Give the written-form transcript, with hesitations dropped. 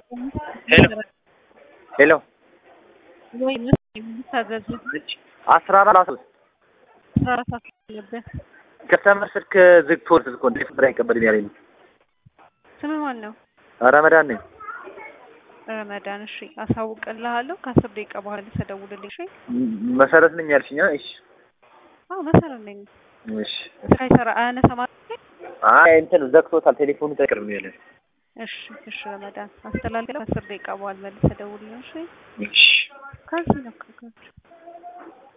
Hello. Hello. ወይ ምታዘዝ 14 14 ነበር ከተመር ስልክ ዝግቶት እኮ እንዴት ብራ ይቀበል ያለኝ ስም ማን ነው? ረመዳን ነኝ። ረመዳን እሺ፣ አሳውቅልሃለሁ ከ10 ደቂቃ በኋላ ተደውልልኝ። እሺ መሰረት ነኝ ያልሽኝ? እሺ መሰረት ነኝ። እሺ ስራ አያነሳም። አይ እንትን ዘግቶታል፣ ቴሌፎኑ ተቀርብ ነው ያለኝ። እሺ ረመዳን አስተላልፈው ከ10 ደቂቃ በኋላ መልስ ተደውልልኝ። እሺ እሺ ካንቺ ነው